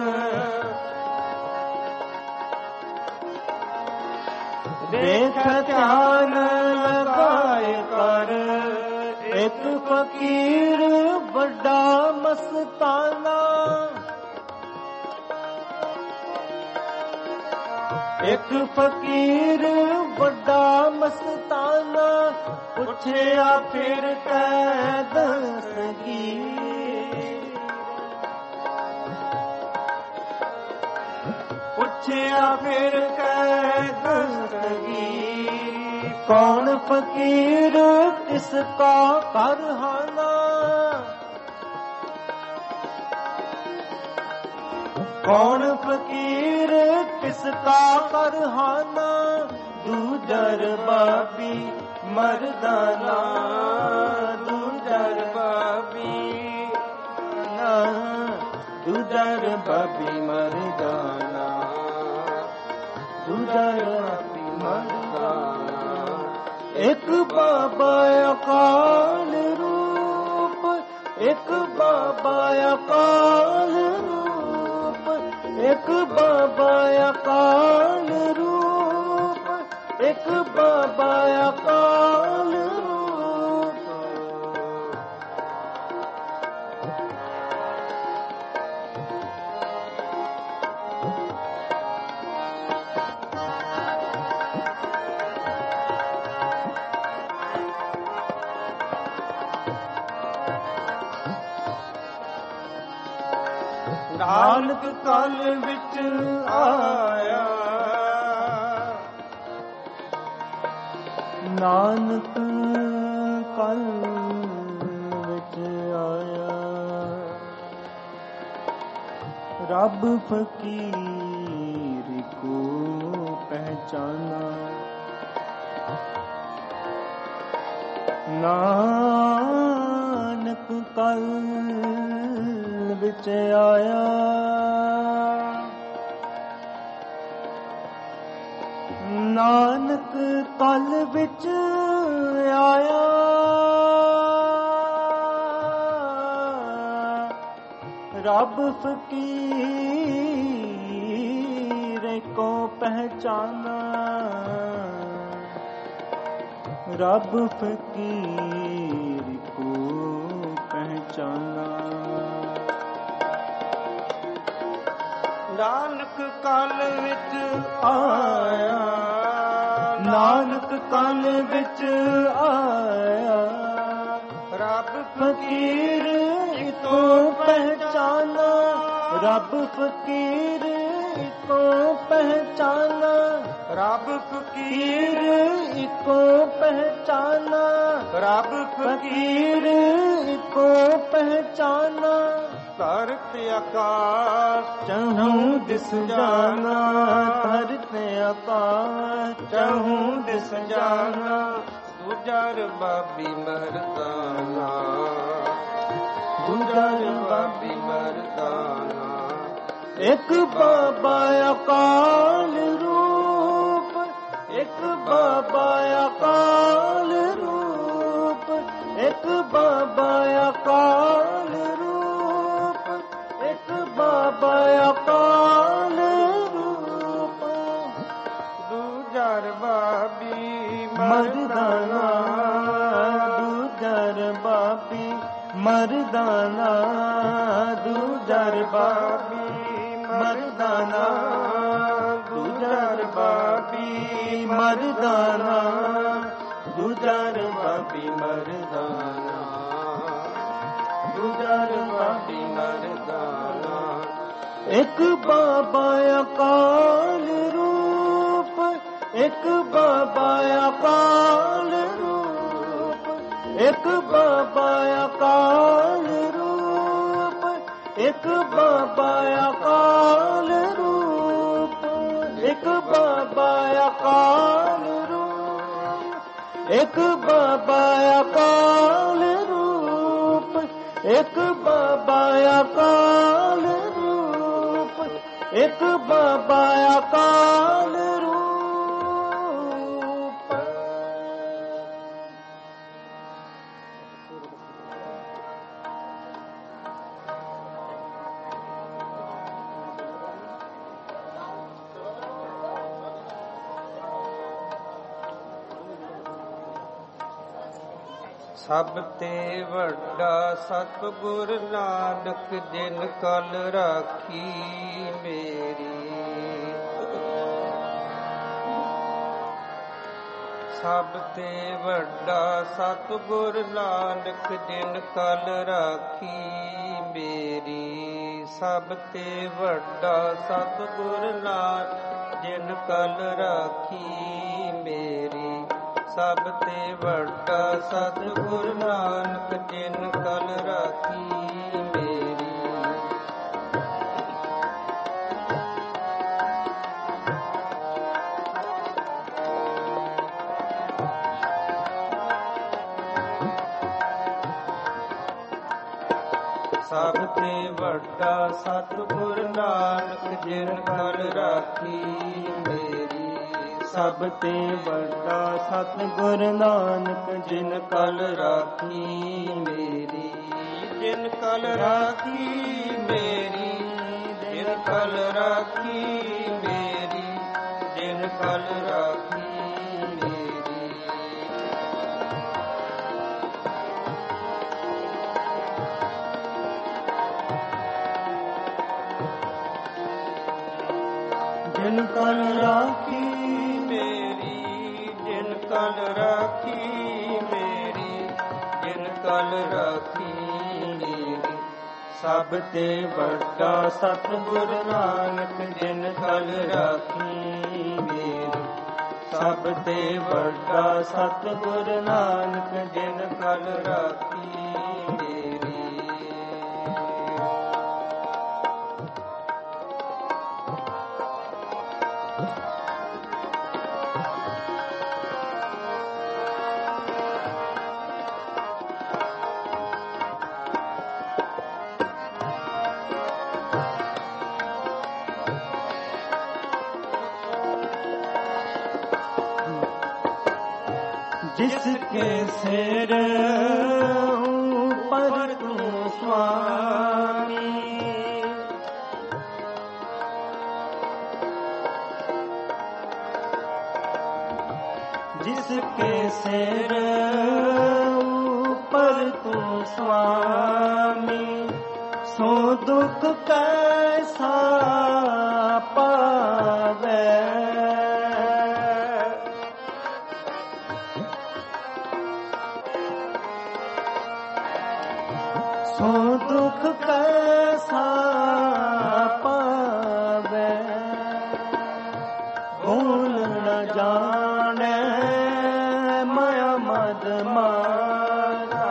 ਵੇਖ ਧਿਆਨ ਲਗਾਏ ਕਰ, ਇੱਕ ਫਕੀਰ ਵੱਡਾ ਮਸਤਾਨਾ, ਇੱਕ ਫਕੀਰ ਵੱਡਾ ਮਸਤਾਨਾ, ਪੁੱਛਿਆ ਫਿਰ ਕਹਿ ਦੱਸਗੀ, ਪੁੱਛਿਆ ਫਿਰ ਕਹਿ ਦੱਸਗੀ, ਕੌਣ ਫਕੀਰ ਕਿਸ ਕਾ ਕਰਹਾਨਾ, ਕੌਣ ਫਕੀਰ ਕਿਸ ਕਾ ਕਰਹਾਨਾ, ਦੂਜਰ ਬਾਬੀ ਮਰਦਾਨਾ, ਦੂਜਰ ਬਾਬੀ ਨਾ, ਦੂਜਰ ਬਾਬੀ ਮਰਦਾਨਾ, ਦੂਜਰ ਬਾਬੀ ਮਰਦਾਨਾ। ਇੱਕ ਬਾਬਾ ਅਕਾਲ ਰੂਪ, ਇੱਕ ਬਾਬਾ ਅਕਾਲ ਰੂਪ, ਇੱਕ ਬਾਬਾ ਅਕਾਲ ਰੂਪ, ਇੱਕ ਬਾਬਾ ਅਕਾਲ ਰੂਪ। ਨਾਨਕ ਕਲ ਵਿੱਚ ਆਇਆ, ਨਾਨਕ ਕਲ ਵਿੱਚ ਆਇਆ, ਰੱਬ ਫਕੀਰ ਕੋ ਪਹਿਚਾਨਾ, ਨਾਨਕ ਕਲ ਵਿੱਚ ਆਇਆ, ਨਾਨਕ ਕਲ ਵਿੱਚ ਆਇਆ, ਰੱਬ ਫਕੀਰ ਕੋ ਪਹਿਚਾਨਾ, ਰੱਬ ਫਕੀਰ ਕੋ ਪਹਿਚਾਨਾ। ਨਾਨਕ ਕਲ ਵਿੱਚ ਆਇਆ, ਨਾਨਕ ਕਲ ਵਿੱਚ ਆਇਆ, ਰੱਬ ਫਕੀਰ ਕੋ ਪਹਿਚਾਨਾ, ਰੱਬ ਫਕੀਰ ਕੋ ਪਹਿਚਾਨਾ, ਰੱਬ ਫਕੀਰ ਕੋ ਪਹਿਚਾਨਾ, ਰੱਬ ਫਕੀਰ ਕੋ ਪਹਿਚਾਨਾ। ਧਰਤ ਆਕਾਸ਼ ਚਹੂੰ ਦਿਸ ਜਾਨਾ, ਧਰਤ ਆਕਾਸ਼ ਚਹੂੰ ਦਿਸ ਜਾਨਾ, ਦੂਜਰ ਬਾਬੀ ਮਰਦਾਨਾ, ਦੂਜਰ ਬਾਬੀ ਮਰਦਾਨਾ। ਇੱਕ ਬਾਬਾ ਅਕਾਲ ਰੂਪ, ਇੱਕ ਬਾਬਾ ਅਕਾਲ ਰੂਪ, ਇੱਕ ਬਾਬਾ ਅਕਾਲ ਰੂਪ, ਇੱਕ ਬਾਬਾ ਅਕਾਲ ਰੂਪ। ਦੂਜਰ ਬਾਬੀ ਮਰਦਾਨਾ, ਬਾਬੀ ਮਰਦਾਨਾ, ਦੂਜਰ ਬਾਬੀ ਮਰਦਾਨਾ, ਦੂਜਰ ਬਾਬੀ ਮਰਦਾਨਾ, ਦੂਜਰ ਬਾਬੀ ਮਰਦਾਨਾ, ਦੂਜਰ ਬਾਬੀ ਮਰਦਾਨਾ। ਇੱਕ ਬਾਬਾ ਅਕਾਲ ਰੂਪ, ਇੱਕ ਬਾਬਾ ਅਕਾਲ ਰੂਪ, ਇੱਕ ਬਾਬਾ ਅਕਾਲ ਰੂਪ, ਇੱਕ ਬਾਬਾ ਅਕਾਲ ਰੂਪ, ਇੱਕ ਬਾਬਾ ਅਕਾਲ ਰੂਪ, ਇੱਕ ਬਾਬਾ ਅਕਾਲ ਰੂਪ, ਇੱਕ ਬਾਬਾ ਅਕਾਲ ਰੂਪ, ਇੱਕ ਬਾਬਾ ਅਕਾਲ ਰੂਪ। ਸਭ ਤੇ ਵੱਡਾ ਸਤਿਗੁਰ ਨਾਨਕ, ਜਿਨ ਕਲ ਰਾਖੀ ਮੇਰੀ। ਸਭ ਤੇ ਵੱਡਾ ਸਤਿਗੁਰ ਨਾਨਕ, ਜਿਨ ਕਲ ਰਾਖੀ ਮੇਰੀ। ਸਭ ਤੇ ਵੱਡਾ ਸਤਿਗੁਰ ਨਾਨਕ, ਜਿਨ ਕਲ ਰਾਖੀ ਮੇਰੀ। ਸਭ ਤੇ ਵੱਡਾ ਸਤਿਗੁਰ ਨਾਨਕ, ਜਿਨ ਕਲ ਰਾਖੀ ਮੇਰੀ। ਸਭ ਤੇ ਵੱਡਾ ਸਤਿਗੁਰ ਨਾਨਕ, ਜਿਨ ਕਲ ਰਾਖੀ ਮੇਰੀ। ਸਭ ਤੇ ਵੱਡਾ ਸਤਿਗੁਰ ਨਾਨਕ, ਜਿਨ ਕਲ ਰਾਖੀ ਮੇਰੀ। ਜਿਨ ਕਲ ਰਾਖੀ ਮੇਰੀ, ਜਿਨ ਕਲ ਰਾਖੀ ਮੇਰੀ, ਜਿਨ ਕਲ ਰਾਖੀ ਮੇਰੀ। ਜਿਨ ਕਲ ਰਾਖੀ ਕਲ ਰਾਖੀ ਮੇਰੀ, ਜਿਨ ਕਲ ਰਾਖੀ ਮੇਰੀ। ਸਭ ਤੇ ਵੱਡਾ ਸਤਿਗੁਰ ਨਾਨਕ, ਜਿਨ ਕਲ ਰਾਖੀ ਮੇਰੀ। ਸਭ ਤੇ ਵੱਡਾ ਸਤਿਗੁਰ ਨਾਨਕ, ਜਿਨ ਕਲ ਰਾਖੀ ਮੇਰੀ। जिसके सिर ऊपर तू स्वामी, जिसके सिर ऊपर तू स्वामी, सो दुख कैसा पावे। सो दुख कैसा पावे, भूल न जाने माया मद मारा।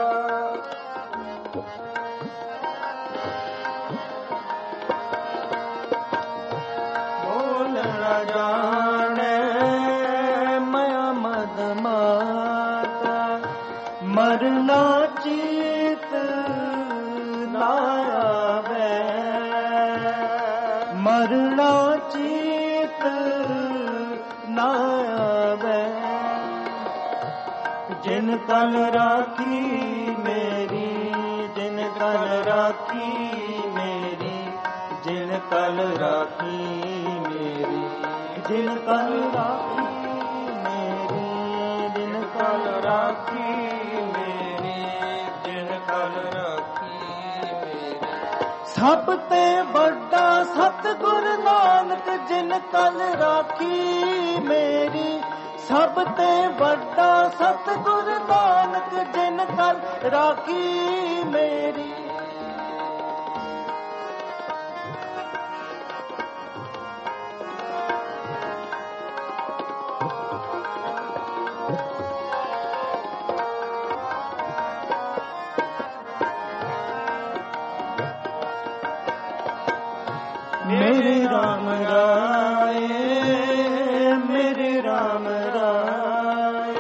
भूल न जाने माया मद मारा। मरना चीत ना आवे, मरना चीत ना आवे। जिन कल राखी मेरी, जिन कल राखी मेरी, जिन कल राखी मेरी, जिन कल राखी मेरी, जिन कल राखी मेरी। ਸਭ ਤੇ ਵੱਡਾ ਸਤਿਗੁਰ ਨਾਨਕ ਜਿਨ ਕਲ ਰਾਖੀ ਮੇਰੀ। ਸਭ ਤੇ ਵੱਡਾ ਸਤਿਗੁਰ ਨਾਨਕ ਜਿਨ ਕਲ ਰਾਖੀ ਮੇਰੀ। ਮੇਰੇ ਰਾਮ ਰਾਏ, ਮੇਰੇ ਰਾਮ ਰਾਏ।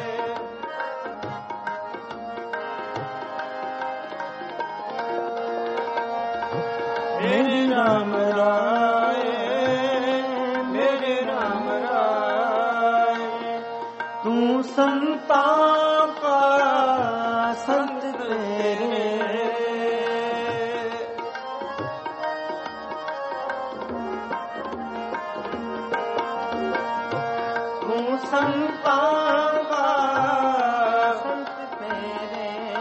ਮੇਰੇ ਰਾਮ ਰਾਏ, ਮੇਰੇ ਰਾਮ ਰਾਏ। ਤੂੰ ਸੰਤਾਂ ਕਾ ਸੰਤ ਤੇਰੇ। ਸੰਤਾਂ ਕਾ ਸੰਤ ਤੇਰੇ।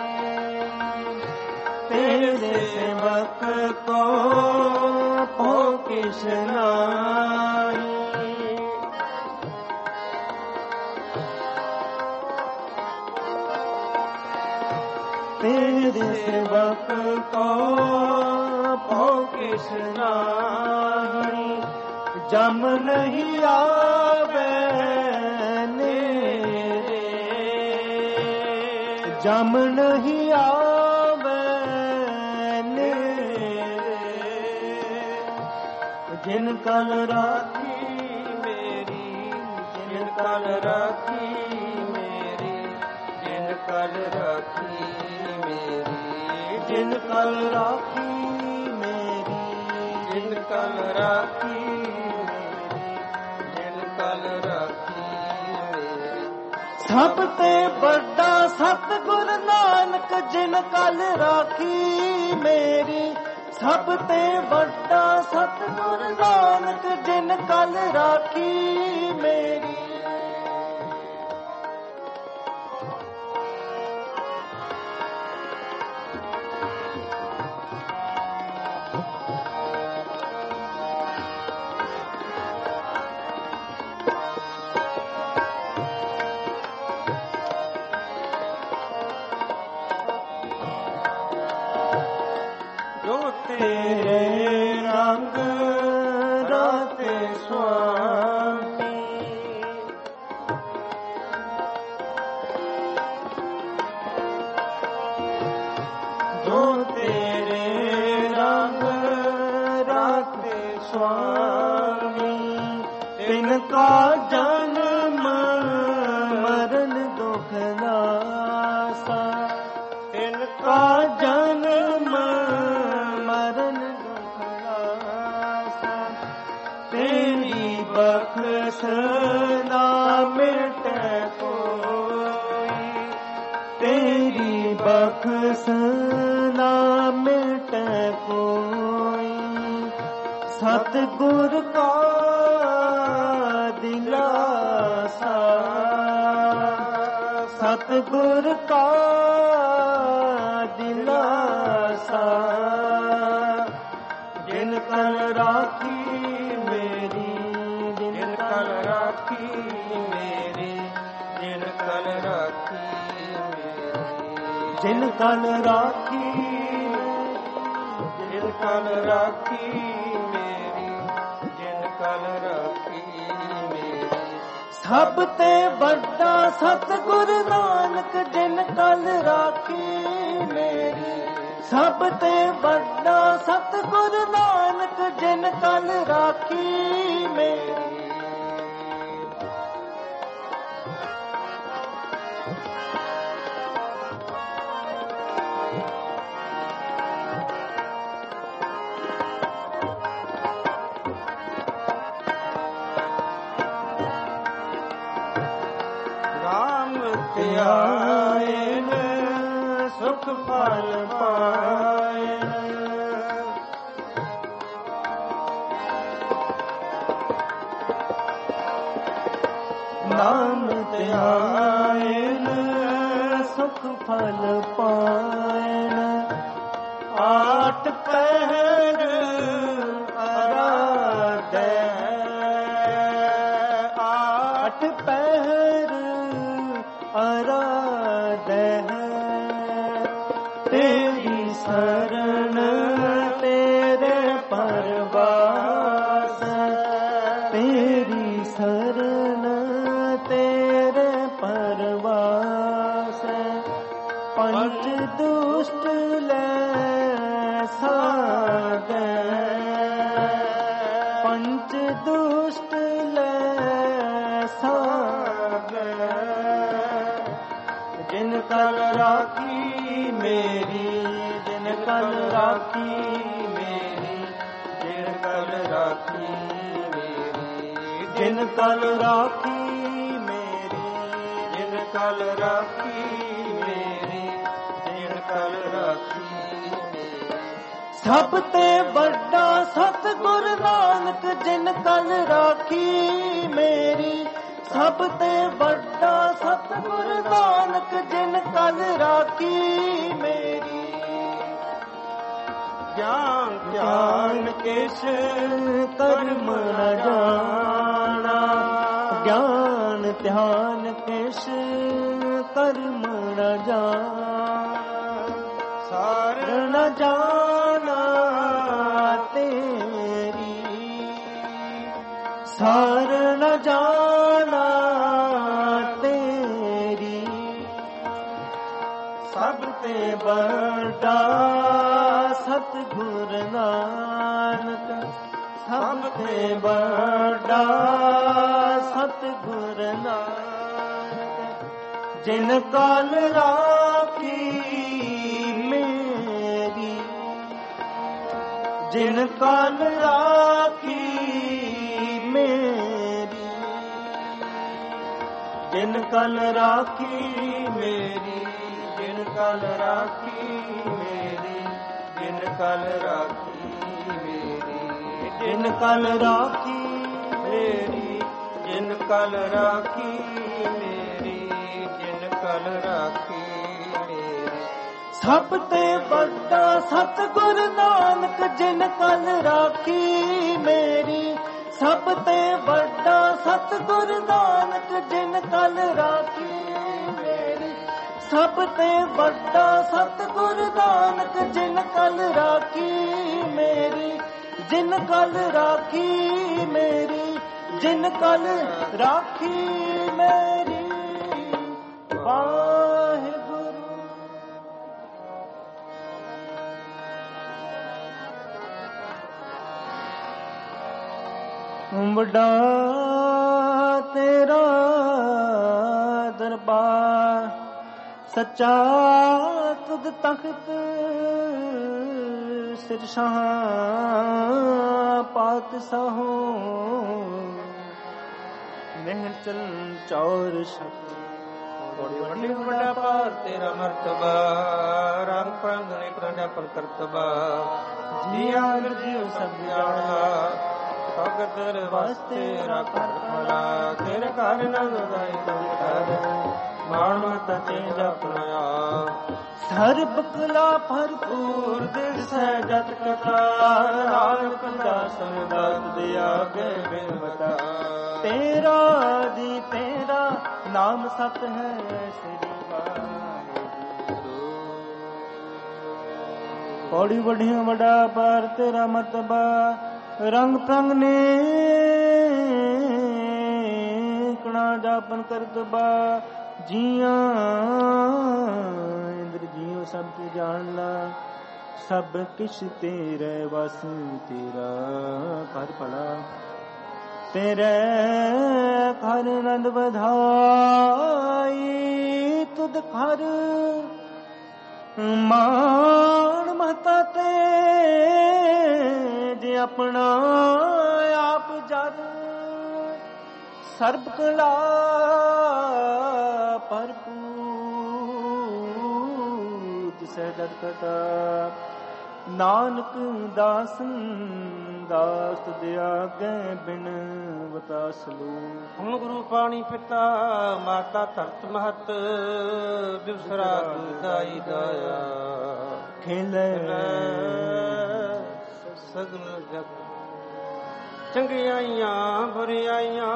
ਤੇਰੇ ਸੇਵਕ ਕੋ ਭੋ ਕਿਛ ਨਾਹੀ। ਤੇਰੇ ਸੇਵਕ ਕੋ ਭੋ ਕਿਛ ਨਾਹੀ। ਜਮ ਨਹੀਂ ਆਵੇ ਜਮ ਨਹੀਂ ਆਵੇ ਨੇਰੇ। ਜਿਨ ਕਲ ਰਾਖੀ ਮੇਰੀ, ਜਿਨ ਕਲ ਰਾਖੀ ਮੇਰੀ। ਜਿਨ ਕਲ ਰਾਖੀ ਮੇਰੀ, ਜਿਨ ਕਲ ਰਾਖੀ ਮੇਰੀ। ਜਿਨ ਕਲ ਰਾਖੀ ਮੇਰੀ, ਜਿਨ ਕਲ ਰਾਖੀ ਮੇਰੀ। ਸਭ ਤੇ ਵੱਡਾ ਸਤਿਗੁਰ ਨਾਨਕ ਜਿਨ ਕਲ ਰਾਖੀ ਮੇਰੀ। ਸਭ ਤੇ ਵੱਡਾ ਸਤਿਗੁਰ ਨਾਨਕ ਜਿਨ ਕਲ ਰਾਖੀ ਮੇਰੀ। ਤੇਰੇ ਰੰਗ ਰਾਤੇ ਸੁਆਮੀ। ਜੋ ਤੇਰੇ ਰੰਗ ਰਾਤੇ ਸੁਆਮੀ। ਤਿਨ ਕਾ ਜਨਮ ਮਰਨ ਦੁਖ ਨਾਸਾ। ਤਿਨ ਕਾ ਜਨਮ ਮਰਨ ਦੁਖ ਨਾਸਾ। ਤੇਰੀ ਬਖਸ਼ ਨਾ ਮਿਟੈ ਕੋਈ। ਤੇਰੀ ਬਖਸ਼ ਨਾ ਮਿਟੈ ਕੋਈ। ਸਤਿਗੁਰ ਕਾ ਦਿਲਾਸਾ। ਸਤਿਗੁਰ ਕਾ ਦਿਲਾਸਾ। ਜਿਨ ਕਲ ਰਾਖੀ ਮੇਰੀ, ਜਿਨ ਕਲ ਰਾਖੀ ਮੇਰੀ। ਜਿਨ ਕਲ ਰਾਖੀ ਮੇਰੀ। ਜਿਨ ਕਲ ਰਾਖੀ, ਜਿਨ ਕਲ ਰਾਖੀ ਮੇਰੀ। ਜਿਨ ਕਲ ਰਾਖੀ ਮੇਰੀ। ਸਭ ਤੇ ਵੱਡਾ ਸਤਿਗੁਰ ਨਾਨਕ ਜਿਨ ਕਲ ਰਾਖੀ ਮੇਰੀ। ਸਭ ਤੇ ਵੱਡਾ ਸਤਿਗੁਰ ਨਾਨਕ ਜਿਨ ਕਲ ਰਾਖੀ ਮੇਰੀ। ਰਾਮ ਧਿਆਇਨ ਸੁਖ ਫਲ ਪਾਇਨ। ਨਾਮ ਧਿਆਇਨ ਸੁਖ ਫਲ ਪਾਇਨ। ਆਠ ਪਹਿਰ ਤੇਰੀ ਸ਼ਰਨ ਤੇਰੇ ਪਰਵਾਸ, ਤੇਰੀ ਸ਼ਰਨ ਤੇਰੇ ਪਰਵਾਸ। ਪੰਜ ਦੁਸ਼ਟ ਲੈ ਸਾਗੈ, ਪੰਜ ਦੁਸ਼ਟ ਲੈ ਸਾਗੈ। ਜਿਨ ਕਲ ਰਾਖੀ ਮੇਰੀ, ਜਿਨ ਕਲ ਰਾਖੀ ਮੇਰੀ, ਜਿਨ ਕਲ ਰਾਖੀ ਮੇਰੀ, ਜਿਨ ਕਲ ਰਾਖੀ ਮੇਰੀ, ਜਿਨ ਕਲ ਰਾਖੀ ਮੇਰੀ, ਜਿਨ ਕਲ ਰਾਖੀ ਮੇਰੀ। ਸਭ ਤੇ ਵੱਡਾ ਸਤਿਗੁਰ ਨਾਨਕ ਜਿਨ ਕਲ ਰਾਖੀ ਮੇਰੀ, ਸਭ ਤੇ ਵੱਡਾ ਸਤਿਗੁਰ ਨਾਨਕ ਜਿਨ ਕਲ ਰਾਖੀ ਮੇਰੀ। ਗਿਆਨ ਧਿਆਨ ਕਿਛ ਕਰਮ ਨ ਜਾਣਾ, ਗਿਆਨ ਧਿਆਨ ਕਿਛ ਕਰਮ ਨ ਜਾਣਾ। ਸਾਰ ਨ ਜਾਣਾ ਤੇਰੀ, ਸਾਰ ਨ ਜਾਣਾ ਤੇਰੀ। ਸਭ ਤੇ ਵੱਡਾ ਸਤਿਗੁਰ ਨਾਨਕ, ਸਭ ਤੇ ਵੱਡਾ ਸਤਿਗੁਰ ਨਾਨਕ। ਜਿਨ ਕਲ ਰਾਖੀ ਮੇਰੀ, ਜਿਨ ਕਲ ਰਾਖੀ ਮੇਰੀ, ਜਿਨ ਕਲ ਰਾਖੀ ਮੇਰੀ, ਜਿਨ ਕਲ ਰਾਖੀ ਮੇਰੀ, ਜਿਨ ਕਲ ਰਾਖੀ ਮੇਰੀ, ਜਿਨ ਕਲ ਰਾਖੀ ਮੇਰੀ, ਜਿਨ ਕਲ ਰਾਖੀ ਮੇਰੀ, ਜਿਨ ਕਲ ਰਾਖੀ ਮੇਰੀ। ਸਭ ਤੇ ਵੱਡਾ ਸਤਿਗੁਰ ਨਾਨਕ ਜਿਨ ਕਲ ਰਾਖੀ ਮੇਰੀ, ਸਭ ਤੇ ਵੱਡਾ ਸਤਿਗੁਰ ਨਾਨਕ ਜਿਨ ਕਲ ਰਾਖੀ ਮੇਰੀ, ਸਭ ਤੇ ਵੱਡਾ ਸਤਿਗੁਰ ਨਾਨਕ ਜਿਨ ਕਲ ਰਾਖੀ ਮੇਰੀ, ਜਿਨ ਕਲ ਰਾਖੀ ਮੇਰੀ, ਜਿਨ ਕਲ ਰਾਖੀ ਮੇਰੀ। ਵਾਹਿਗੁਰੂ। ਵੱਡਾ ਤੇਰਾ ਦਰਬਾਰ, ਸੱਚਾ ਤੁਧ ਤਖਤ ਸਿਰ ਸ਼ਾਹ ਪਾਤਸ਼ਾਹੋ। ਮਹਿਲ ਚਲ ਚੌਰ ਸ਼ਬਦ ਵੱਡੀ ਵੱਡਾ ਪਾਰ ਤੇਰਾ ਮਰਤਬਾ, ਰੰਗ ਪ੍ਰੰਗ ਨੇ ਪ੍ਰਜਾਪਨ ਕਰਤਬਾ। ਜੀਆ ਜੀਵ ਸਭ ਜਾਣਾ, ਭਗਤ ਤੇਰੇ ਵਾਸਤੇ ਰੱਖਣ ਭਲਾ। ਤੇਰੇ ਘਰ ਨੰਦ ਦਾਈ ਕਰ ਮਾਣ ਮਤ ਚੇਂਜ ਆਪਣਾ। ਸਰਬ ਕਲਾ ਭਰਪੂਰ ਦਿਸੈ ਜਤ ਕਥਾ, ਨਾਨਕ ਦਾਸਨ ਦਾਤ ਦਿਆ ਗਏ ਬਿਨਵਤਾ। ਤੇਰਾ ਦੀ ਤੇਰਾ ਨਾਮ ਸਤ ਹੈ ਸ੍ਰੀ ਵਾਹਿਗੁਰੂ। ਪੌੜੀ ਵੱਡੀਆਂ ਵੱਡਾ ਪਰ ਤੇਰਾ ਮਰਤਬਾ, ਰੰਗ ਪ੍ਰੰਗ ਨੇ ਕਣਾ ਜਾਪਨ ਕਰਤਬਾ। ਜੀਆਂ ਇੰਦਰ ਜੀਓ ਸਭ ਤੇ ਜਾਣ ਲਾ, ਸਭ ਕਿਛ ਤੇਰੇ ਵਸ ਤੇਰਾ ਕਰ ਭਲਾ। ਤੇਰੇ ਘਰ ਨੰਦ ਵਧਾਈ, ਤੁਧ ਘਰ ਮਾਣ ਮਹਤਾ ਤੇ ਜੇ ਆਪਣਾ ਆਪ ਜਰ। ਸਰਬ ਕਲਾ ਭਰਪੂਰ ਤਿਸੈ ਜਤ ਕਥਾ। ਨਾਨਕ ਦਾਸਨ ਦਾਸ ਦਿਆ ਗਏ ਬਿਨ ਵਤਾਸ ਲੋ। ਹੁਣ ਗੁਰੂ ਪਾਣੀ ਪਿਤਾ ਮਾਤਾ ਧਰਤ ਮਹਤ, ਬਿਵਸਰਾ ਦਾਈ ਦਾਇਆ। ਖੇਲੇ ਸਗਲ ਜਗ ਚੰਗਿਆਈਆਂ ਬੁਰਿਆਈਆਂ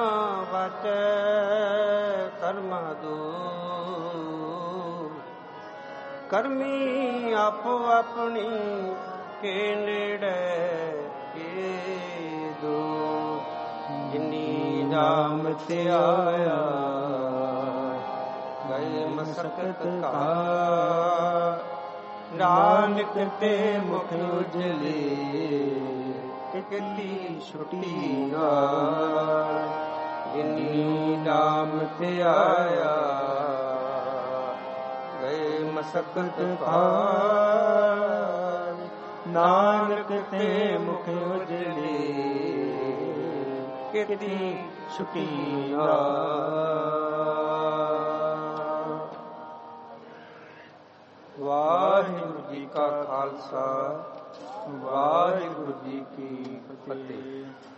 ਵਾਚੈ ਕਰਮਾਂ ਦੂਰ। ਕਰਮੀ ਆਪੋ ਆਪਣੀ ਕੇ ਨੇੜੇ ਕੇ ਦੂਰ। ਜਿਨੀ ਨਾਮ ਤੇ ਆਇਆ ਗਏ ਮਸਕਤ ਕਾ, ਨਾਨਕ ਤੇ ਮੁਖ ਉਜਲੇ ਕਿਤੀ ਛੁਟੀ ਗਾਏ। ਜਿਨੀ ਨਾਮ ਤੇ ਆਇਆ ਗਏ ਮਸਕਤ ਕਾ, ਨਾਨਕ ਤੇ ਮੁਖ ਉਜਲੇ ਕਿਤੀ ਛੁਟੀ ਗਾਏ। ਵਾਹਿਗੁਰੂ ਜੀ ਕਾ ਖਾਲਸਾ, ਵਾਹਿਗੁਰੂ ਜੀ ਕੀ ਫਤਿਹ।